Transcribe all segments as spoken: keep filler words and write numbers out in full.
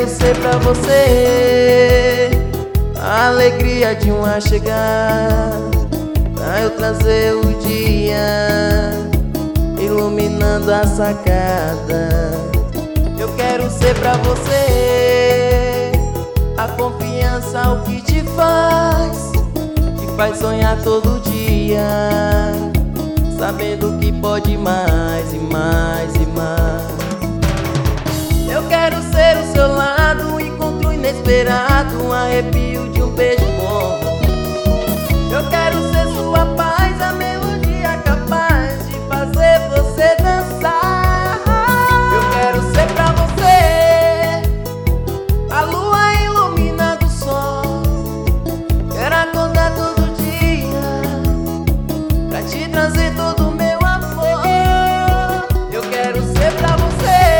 quero ser pra você a alegria de um chegar, pra eu trazer o dia iluminando a sacada. Eu quero ser pra você a confiança, o que te faz, te faz sonhar todo dia, sabendo que pode mais e mais e mais. Eu quero ser o seu lado, um encontro inesperado, um arrepio de um beijo bom. Eu quero ser sua paz, a melodia capaz de fazer você dançar. Eu quero ser pra você a lua iluminando o sol. Quero acordar todo dia pra te trazer todo o meu amor. Eu quero ser pra você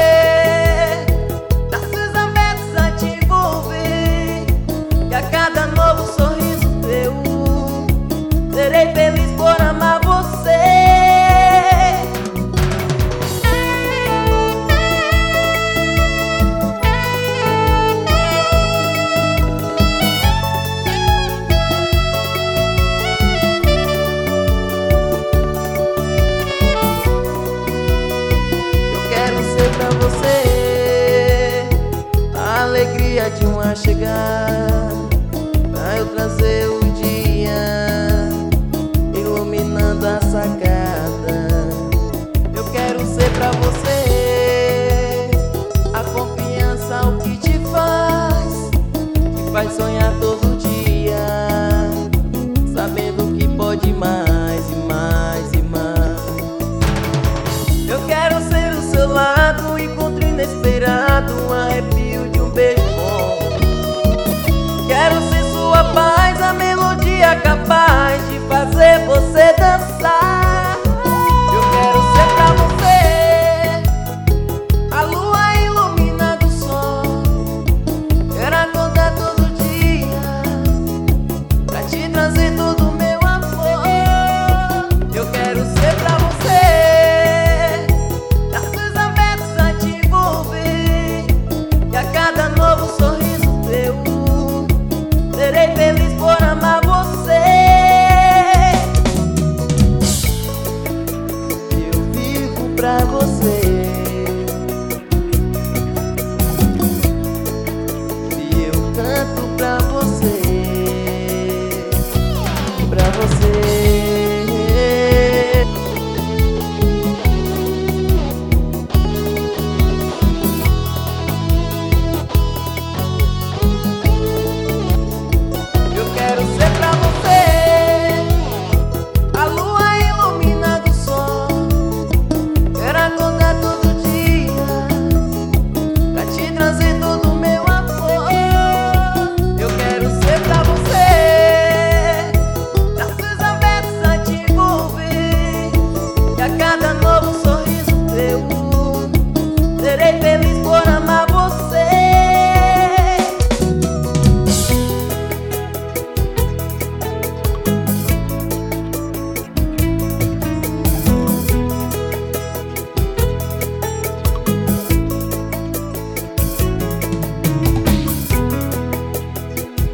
cada novo sorriso teu, serei feliz por amar você. Eu quero ser pra você a alegria de um chegar,